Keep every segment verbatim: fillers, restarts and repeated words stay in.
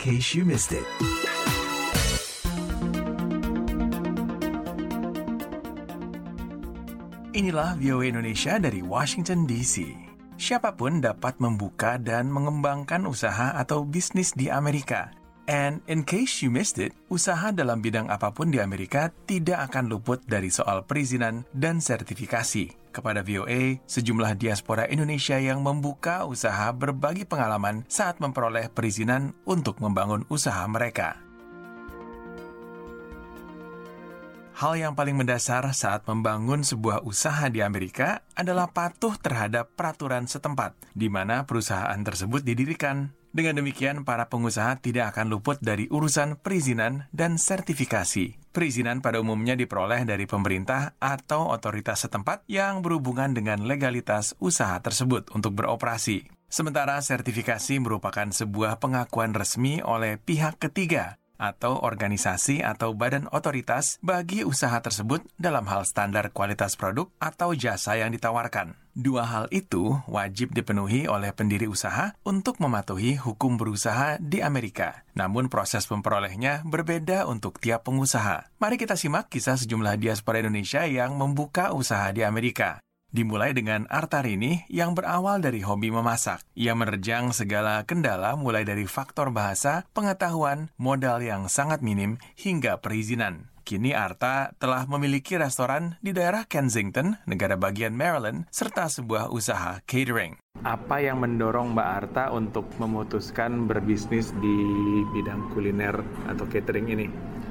case you missed it. Inilah V O A Indonesia dari Washington D C. Siapapun dapat membuka dan mengembangkan usaha atau bisnis di Amerika. And in case you missed it, usaha dalam bidang apapun di Amerika tidak akan luput dari soal perizinan dan sertifikasi. Kepada V O A, sejumlah diaspora Indonesia yang membuka usaha berbagi pengalaman saat memperoleh perizinan untuk membangun usaha mereka. Hal yang paling mendasar saat membangun sebuah usaha di Amerika adalah patuh terhadap peraturan setempat, di mana perusahaan tersebut didirikan. Dengan demikian, para pengusaha tidak akan luput dari urusan perizinan dan sertifikasi. Perizinan pada umumnya diperoleh dari pemerintah atau otoritas setempat yang berhubungan dengan legalitas usaha tersebut untuk beroperasi. Sementara sertifikasi merupakan sebuah pengakuan resmi oleh pihak ketiga atau organisasi atau badan otoritas bagi usaha tersebut dalam hal standar kualitas produk atau jasa yang ditawarkan. Dua hal itu wajib dipenuhi oleh pendiri usaha untuk mematuhi hukum berusaha di Amerika. Namun proses memperolehnya berbeda untuk tiap pengusaha. Mari kita simak kisah sejumlah diaspora Indonesia yang membuka usaha di Amerika. Dimulai dengan Artarini yang berawal dari hobi memasak. Ia menerjang segala kendala mulai dari faktor bahasa, pengetahuan, modal yang sangat minim, hingga perizinan. Kini Arta telah memiliki restoran di daerah Kensington, negara bagian Maryland, serta sebuah usaha catering. Apa yang mendorong Mbak Arta untuk memutuskan berbisnis di bidang kuliner atau catering ini?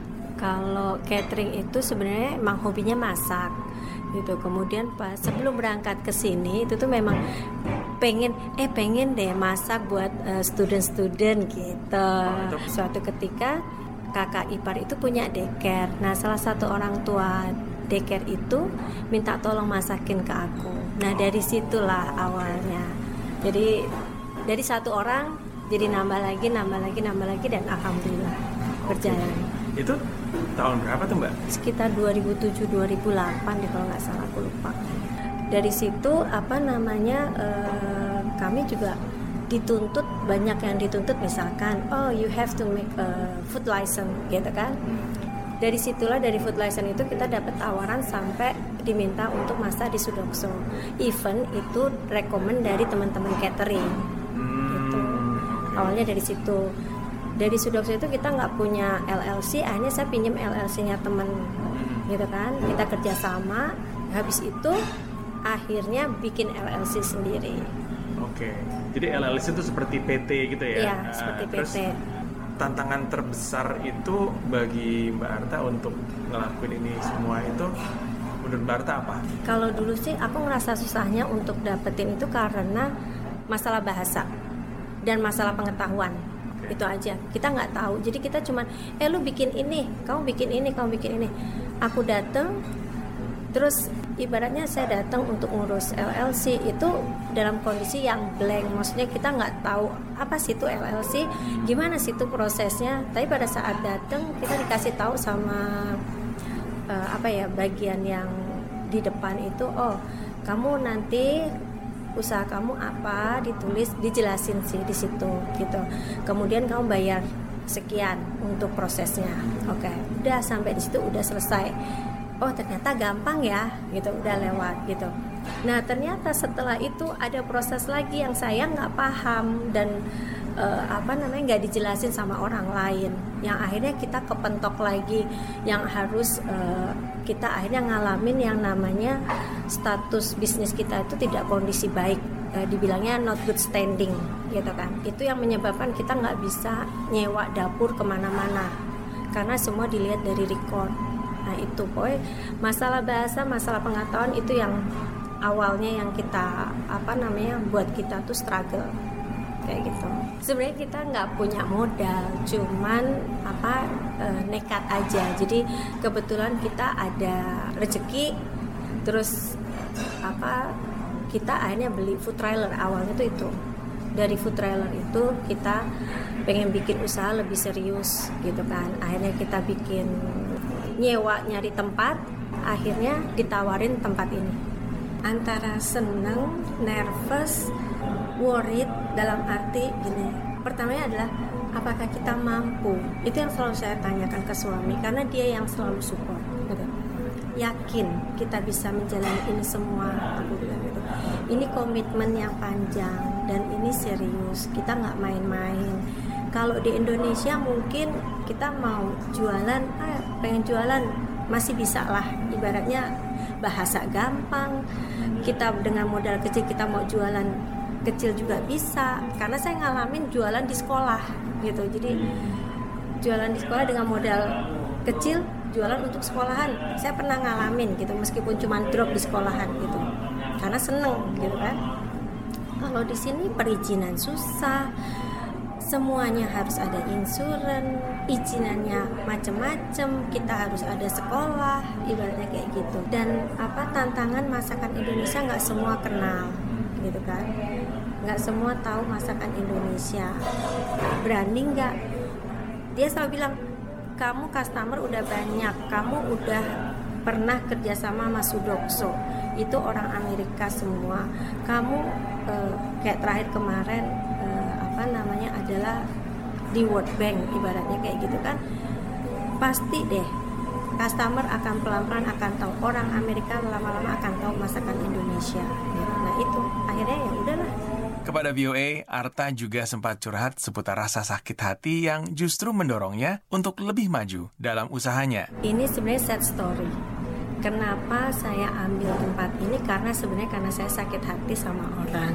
Kalau catering itu sebenarnya emang hobinya masak gitu. Kemudian pas sebelum berangkat ke sini itu tuh memang pengen eh pengen deh masak buat uh, student-student gitu. Oh, suatu ketika kakak ipar itu punya daycare. Nah, salah satu orang tua daycare itu minta tolong masakin ke aku. Nah, dari situlah awalnya. Jadi dari satu orang jadi nambah lagi, nambah lagi, nambah lagi dan alhamdulillah berjalan. Itu tahun berapa tuh Mbak? Sekitar dua ribu tujuh dua ribu delapan deh kalau nggak salah, aku lupa. Dari situ apa namanya uh, kami juga dituntut, banyak yang dituntut, misalkan oh you have to make a food license gitu kan. Dari situlah, dari food license itu kita dapat tawaran sampai diminta untuk masak di Sudokso. Even itu rekomend dari teman-teman catering gitu. Awalnya dari situ. Dari Sudokso itu kita nggak punya L L C, akhirnya saya pinjam L L C-nya teman, gitu kan. Kita kerjasama, habis itu akhirnya bikin L L C sendiri. Oke, jadi L L C itu seperti P T gitu ya? Iya, nah, seperti P T. Terus tantangan terbesar itu bagi Mbak Arta untuk ngelakuin ini semua itu, menurut Mbak Arta apa? Kalau dulu sih aku ngerasa susahnya untuk dapetin itu karena masalah bahasa dan masalah pengetahuan. Itu aja, kita nggak tahu. Jadi kita cuman, eh lu bikin ini, kamu bikin ini, kamu bikin ini. Aku datang, terus ibaratnya saya datang untuk ngurus L L C itu dalam kondisi yang blank. Maksudnya kita nggak tahu apa sih itu L L C, gimana sih itu prosesnya. Tapi pada saat datang kita dikasih tahu sama uh, apa ya bagian yang di depan itu, oh kamu nanti usaha kamu apa, ditulis, dijelasin sih di situ gitu. Kemudian kamu bayar sekian untuk prosesnya. Oke, okay. Udah sampai di situ udah selesai. Oh ternyata gampang ya, gitu, udah lewat gitu. Nah ternyata setelah itu ada proses lagi yang saya nggak paham dan uh, apa namanya nggak dijelasin sama orang lain. Yang akhirnya kita kepentok lagi, yang harus uh, kita akhirnya ngalamin yang namanya status bisnis kita itu tidak kondisi baik, e, dibilangnya not good standing gitu kan. Itu yang menyebabkan kita nggak bisa nyewa dapur kemana-mana karena semua dilihat dari record. Nah itu boy, masalah bahasa, masalah pengetahuan itu yang awalnya yang kita apa namanya buat kita tuh struggle kayak gitu. Sebenarnya kita nggak punya modal, cuman apa e, nekat aja. Jadi kebetulan kita ada rezeki. Terus apa kita akhirnya beli food trailer. Awalnya tuh itu dari food trailer itu kita pengen bikin usaha lebih serius gitu kan. Akhirnya kita bikin nyewa, nyari tempat, akhirnya ditawarin tempat ini. Antara seneng, nervous, worried dalam arti gini. Pertamanya adalah apakah kita mampu? Itu yang selalu saya tanyakan ke suami, karena dia yang selalu support gitu. Yakin kita bisa menjalani ini semua, aku bilang gitu. Ini komitmen yang panjang dan ini serius, kita nggak main-main. Kalau di Indonesia mungkin kita mau jualan, ah, pengen jualan masih bisa lah, ibaratnya bahasa gampang. Kita dengan modal kecil kita mau jualan kecil juga bisa, karena saya ngalamin jualan di sekolah gitu. Jadi jualan di sekolah dengan modal kecil, jualan untuk sekolahan, saya pernah ngalamin gitu, meskipun cuma drop di sekolahan gitu, karena seneng gitu kan. Kalau di sini perizinan susah, semuanya harus ada insuran, izinannya macam-macam, kita harus ada sekolah, ibaratnya kayak gitu. Dan apa tantangan masakan Indonesia nggak semua kenal, gitu kan? Nggak semua tahu masakan Indonesia. Berani nggak? Dia selalu bilang, kamu customer udah banyak, kamu udah pernah kerjasama sama Sudokso, itu orang Amerika semua. Kamu eh, kayak terakhir kemarin eh, apa namanya adalah di World Bank, ibaratnya kayak gitu kan. Pasti deh customer akan pelan-pelan akan tahu, orang Amerika lama-lama akan tahu masakan Indonesia. Nah itu akhirnya ya udahlah. Kepada V O A, Arta juga sempat curhat seputar rasa sakit hati yang justru mendorongnya untuk lebih maju dalam usahanya. Ini sebenarnya sad story. Kenapa saya ambil tempat ini? Karena sebenarnya karena saya sakit hati sama orang.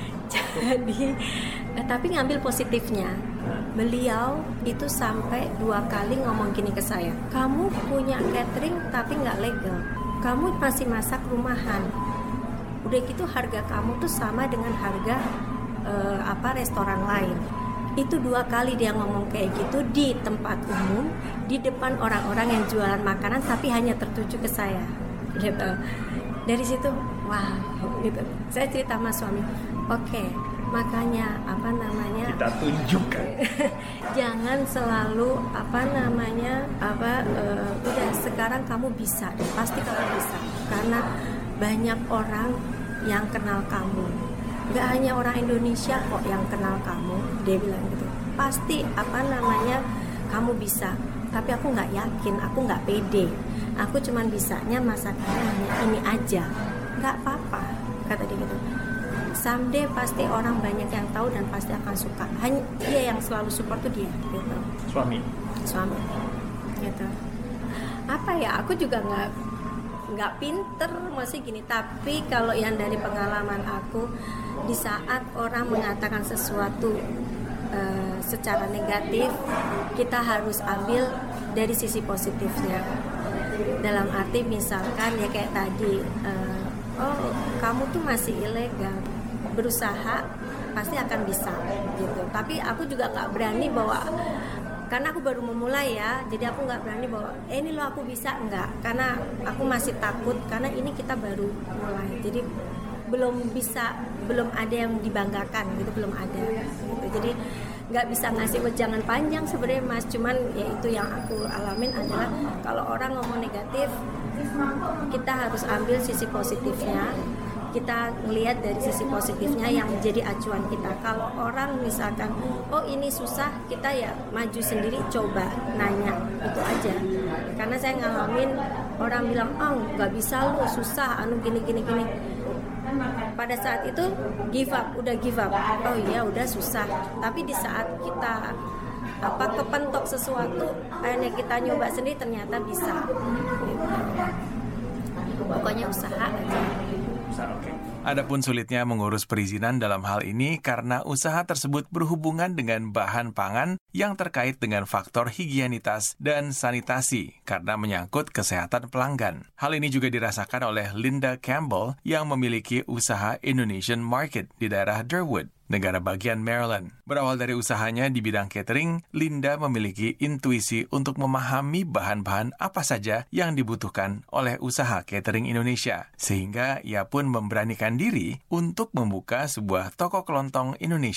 Jadi, eh, tapi ngambil positifnya. Beliau itu sampai dua kali ngomong gini ke saya. Kamu punya catering tapi nggak legal. Kamu masih masak rumahan. Udah gitu harga kamu tuh sama dengan harga eh, apa restoran lain. Itu dua kali dia ngomong kayak gitu di tempat umum, di depan orang-orang yang jualan makanan, tapi hanya tertuju ke saya gitu. Dari situ wah gitu. Saya cerita sama suami, oke okay, makanya apa namanya kita tunjukkan jangan selalu apa namanya apa uh, udah sekarang kamu bisa, pasti kamu bisa, karena banyak orang yang kenal kamu. Gak hanya orang Indonesia kok yang kenal kamu, dia bilang gitu. Pasti apa namanya kamu bisa, tapi aku nggak yakin, aku nggak pede. Aku cuman bisanya masakannya hanya ini aja, nggak apa-apa, kata dia gitu. Someday pasti orang banyak yang tahu dan pasti akan suka. Hanya dia yang selalu support tuh dia, gitu. Suami. Suami, gitu. Apa ya? Aku juga nggak nggak pinter masih gini, tapi kalau yang dari pengalaman aku, di saat orang mengatakan sesuatu uh, secara negatif, kita harus ambil dari sisi positifnya. Dalam arti misalkan ya kayak tadi, uh, oh kamu tuh masih ilegal, berusaha pasti akan bisa gitu. Tapi aku juga nggak berani bawa, karena aku baru memulai ya, jadi aku nggak berani bahwa eh, ini loh aku bisa, enggak, karena aku masih takut, karena ini kita baru mulai, jadi belum bisa, belum ada yang dibanggakan gitu, belum ada gitu. Jadi nggak bisa ngasih wejangan panjang sebenarnya Mas, cuman ya itu yang aku alamin adalah kalau orang ngomong negatif, kita harus ambil sisi positifnya. Kita melihat dari sisi positifnya yang menjadi acuan kita. Kalau orang misalkan, oh ini susah, kita ya maju sendiri, coba nanya, itu aja. Karena saya ngalamin orang bilang, oh nggak bisa lu, susah, anu gini gini gini. Pada saat itu give up, udah give up. Oh iya udah susah. Tapi di saat kita apa kepentok sesuatu, akhirnya kita nyoba sendiri, ternyata bisa. Pokoknya usaha aja. Adapun sulitnya mengurus perizinan dalam hal ini karena usaha tersebut berhubungan dengan bahan pangan yang terkait dengan faktor higienitas dan sanitasi karena menyangkut kesehatan pelanggan. Hal ini juga dirasakan oleh Linda Campbell yang memiliki usaha Indonesian Market di daerah Durwood, negara bagian Maryland. Berawal dari usahanya di bidang catering, Linda memiliki intuisi untuk memahami bahan-bahan apa saja yang dibutuhkan oleh usaha catering Indonesia, sehingga ia pun memberanikan diri untuk membuka sebuah toko kelontong Indonesia.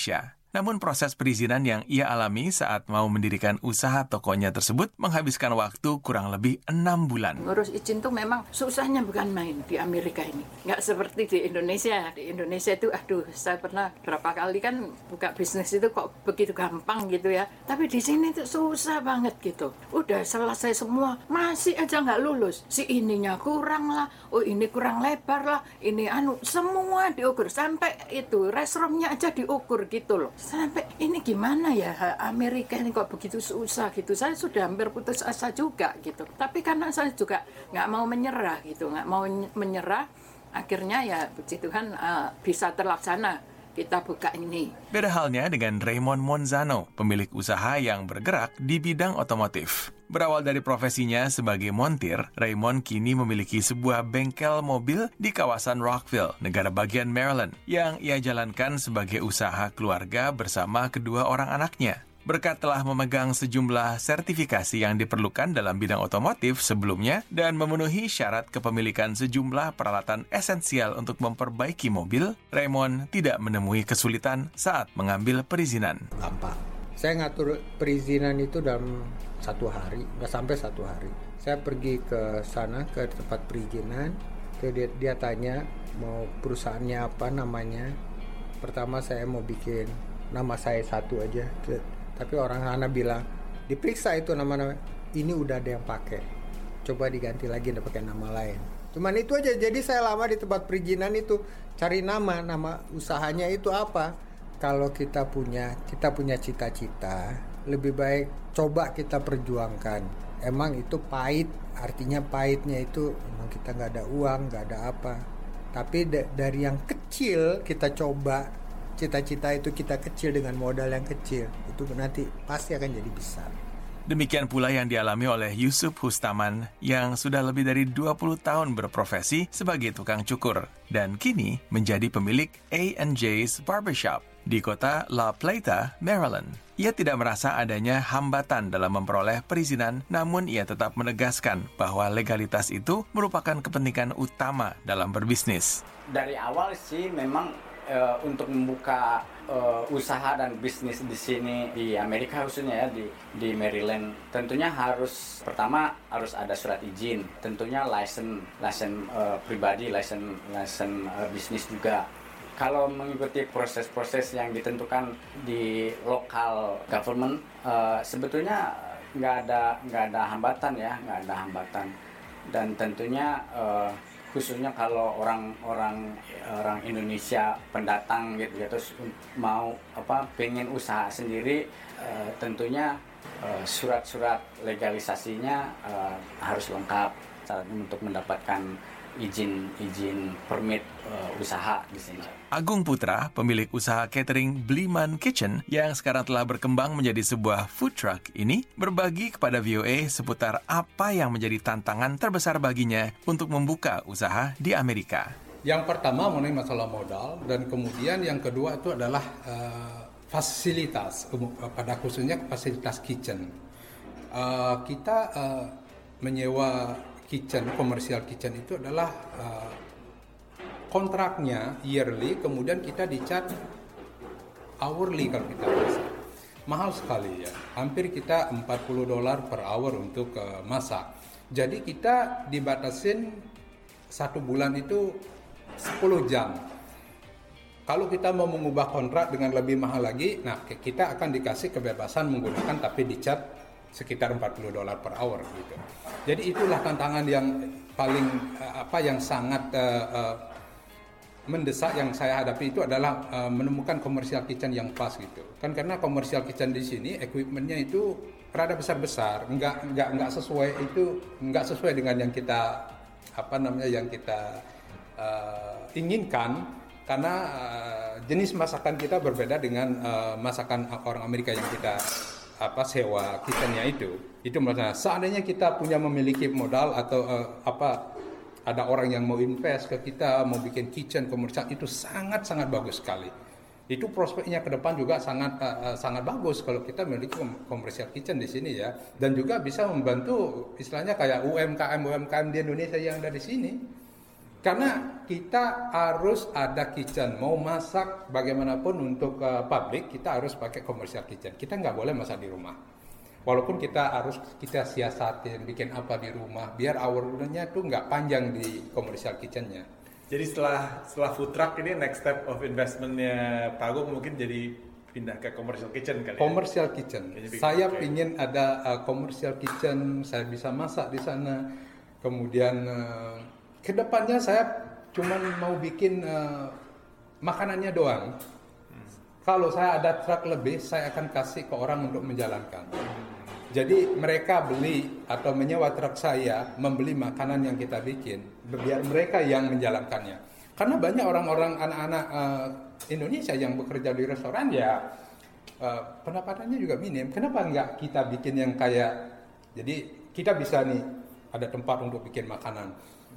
Namun proses perizinan yang ia alami saat mau mendirikan usaha tokonya tersebut menghabiskan waktu kurang lebih enam bulan. Ngurus izin tuh memang susahnya bukan main di Amerika ini. Nggak seperti di Indonesia. Di Indonesia itu aduh saya pernah berapa kali kan buka bisnis itu kok begitu gampang gitu ya. Tapi di sini tuh susah banget gitu. Udah selesai semua masih aja nggak lulus. Si ininya kurang lah, oh ini kurang lebar lah, ini anu semua diukur sampai itu restromnya aja diukur gitu loh. Sampai ini gimana ya Amerika ini kok begitu susah gitu. Saya sudah hampir putus asa juga gitu. Tapi karena saya juga nggak mau menyerah gitu, nggak mau menyerah, akhirnya ya puji Tuhan uh, bisa terlaksana. Kita buka ini. Beda halnya dengan Raymond Monzano, pemilik usaha yang bergerak di bidang otomotif. Berawal dari profesinya sebagai montir, Raymond kini memiliki sebuah bengkel mobil di kawasan Rockville, negara bagian Maryland, yang ia jalankan sebagai usaha keluarga bersama kedua orang anaknya. Berkat telah memegang sejumlah sertifikasi yang diperlukan dalam bidang otomotif sebelumnya dan memenuhi syarat kepemilikan sejumlah peralatan esensial untuk memperbaiki mobil, Raymond tidak menemui kesulitan saat mengambil perizinan. Gampang. Saya ngatur perizinan itu dalam satu hari, nggak sampai satu hari. Saya pergi ke sana, ke tempat perizinan, dia, dia tanya mau perusahaannya apa namanya. Pertama saya mau bikin nama saya satu aja. Tapi orang sana bilang, diperiksa itu nama-nama, ini udah ada yang pakai. Coba diganti lagi, udah pakai nama lain. Cuman itu aja, jadi saya lama di tempat perizinan itu, cari nama, nama usahanya itu apa. Kalau kita punya, kita punya cita-cita, lebih baik coba kita perjuangkan. Emang itu pahit, artinya pahitnya itu, emang kita nggak ada uang, nggak ada apa. Tapi da- dari yang kecil kita coba, cita-cita itu kita kecil dengan modal yang kecil, itu nanti pasti akan jadi besar. Demikian pula yang dialami oleh Yusuf Hustaman yang sudah lebih dari dua puluh tahun berprofesi sebagai tukang cukur dan kini menjadi pemilik A and J's Barbershop di kota La Plata, Maryland. Ia tidak merasa adanya hambatan dalam memperoleh perizinan, namun ia tetap menegaskan bahwa legalitas itu merupakan kepentingan utama dalam berbisnis. Dari awal sih memang uh, untuk membuka uh, usaha dan bisnis di sini di Amerika khususnya ya di di Maryland, tentunya harus pertama harus ada surat izin, tentunya license license uh, pribadi, license license uh, bisnis juga. Kalau mengikuti proses-proses yang ditentukan di local government, uh, sebetulnya nggak ada nggak ada hambatan ya, nggak ada hambatan. Dan tentunya uh, khususnya kalau orang-orang orang Indonesia pendatang gitu ya, terus mau apa pengen usaha sendiri, uh, tentunya uh, surat-surat legalisasinya uh, harus lengkap untuk mendapatkan izin-izin permit uh, usaha di sini. Agung Putra, pemilik usaha catering Bliman Kitchen yang sekarang telah berkembang menjadi sebuah food truck ini, berbagi kepada V O A seputar apa yang menjadi tantangan terbesar baginya untuk membuka usaha di Amerika. Yang pertama mengenai masalah modal, dan kemudian yang kedua itu adalah uh, fasilitas, pada khususnya fasilitas kitchen. Uh, kita uh, menyewa kitchen, komersial kitchen itu adalah uh, kontraknya yearly, kemudian kita dicat hourly kalau kita masak. Mahal sekali ya, hampir kita empat puluh dolar per hour untuk uh, masak. Jadi kita dibatasin satu bulan itu sepuluh jam. Kalau kita mau mengubah kontrak dengan lebih mahal lagi, nah kita akan dikasih kebebasan menggunakan tapi dicat sekitar empat puluh dolar per hour gitu. Jadi itulah tantangan yang paling uh, apa yang sangat uh, uh, mendesak yang saya hadapi itu adalah uh, menemukan komersial kitchen yang pas gitu. Kan karena komersial kitchen di sini equipmentnya itu rada besar-besar, enggak enggak enggak sesuai itu enggak sesuai dengan yang kita apa namanya yang kita uh, inginkan, karena uh, jenis masakan kita berbeda dengan uh, masakan orang Amerika yang kita apa sewa kitchennya itu. Itu maksudnya seandainya kita punya memiliki modal atau uh, apa ada orang yang mau invest ke kita, mau bikin kitchen komersial, itu sangat-sangat bagus sekali. Itu prospeknya ke depan juga sangat uh, sangat bagus kalau kita memiliki komersial kitchen di sini ya, dan juga bisa membantu istilahnya kayak U M K M U M K M di Indonesia yang ada di sini. Karena kita harus ada kitchen. Mau masak bagaimanapun untuk uh, publik, kita harus pakai commercial kitchen. Kita nggak boleh masak di rumah. Walaupun kita harus kita siasatin, bikin apa di rumah, biar hour-nya tuh nggak panjang di commercial kitchennya. Jadi setelah setelah food truck ini next step of investmentnya Pak Agung mungkin jadi pindah ke commercial kitchen kali ya? Commercial kitchen. Saya okay. Ingin ada uh, commercial kitchen, saya bisa masak di sana. Kemudian uh, kedepannya saya cuma mau bikin uh, makanannya doang. Hmm. Kalau saya ada truk lebih, saya akan kasih ke orang untuk menjalankan. Jadi mereka beli atau menyewa truk saya, membeli makanan yang kita bikin, biar mereka yang menjalankannya. Karena banyak orang-orang anak-anak uh, Indonesia yang bekerja di restoran ya uh, pendapatannya juga minim. Kenapa enggak kita bikin yang kayak, jadi kita bisa nih ada tempat untuk bikin makanan.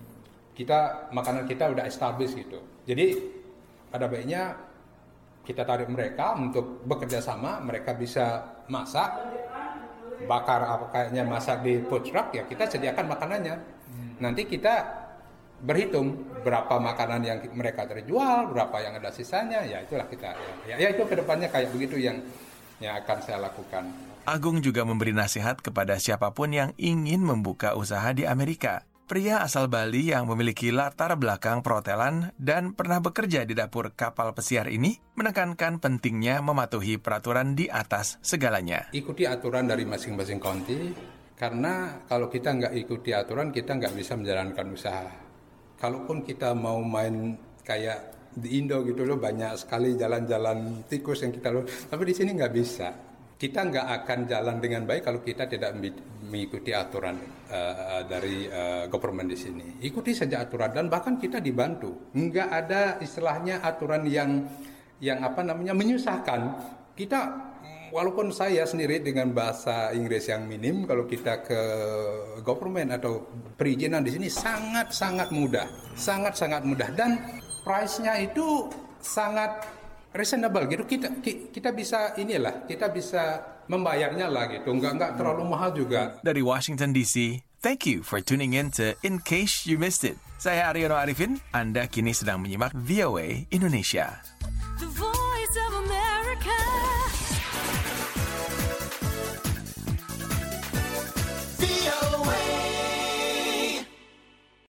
Kita makanan kita udah established gitu. Jadi ada baiknya kita tarik mereka untuk bekerja sama, mereka bisa masak, bakar apa kayaknya masak di food truck ya kita sediakan makanannya. Hmm. Nanti kita berhitung berapa makanan yang mereka terjual, berapa yang ada sisanya, ya itulah kita. Ya, ya itu kedepannya kayak begitu yang yang akan saya lakukan. Agung juga memberi nasihat kepada siapapun yang ingin membuka usaha di Amerika. Pria asal Bali yang memiliki latar belakang perhotelan dan pernah bekerja di dapur kapal pesiar ini menekankan pentingnya mematuhi peraturan di atas segalanya. Ikuti aturan dari masing-masing county, karena kalau kita nggak ikuti aturan, kita nggak bisa menjalankan usaha. Kalaupun kita mau main kayak di Indo gitu loh, banyak sekali jalan-jalan tikus yang kita loh, tapi di sini nggak bisa. Kita nggak akan jalan dengan baik kalau kita tidak mengikuti aturan uh, dari uh, government di sini. Ikuti saja aturan dan bahkan kita dibantu. Nggak ada istilahnya aturan yang yang apa namanya menyusahkan. Kita walaupun saya sendiri dengan bahasa Inggris yang minim, kalau kita ke government atau perizinan di sini sangat-sangat mudah, sangat-sangat mudah dan price-nya itu sangat reasonable gitu. Kita kita bisa inilah, kita bisa membayarnya lah gitu. Enggak enggak terlalu mahal juga. Dari Washington D C, thank you for tuning in to In Case You Missed It. Saya Aryono Arifin, Anda kini sedang menyimak V O A Indonesia. The Voice of America. V O A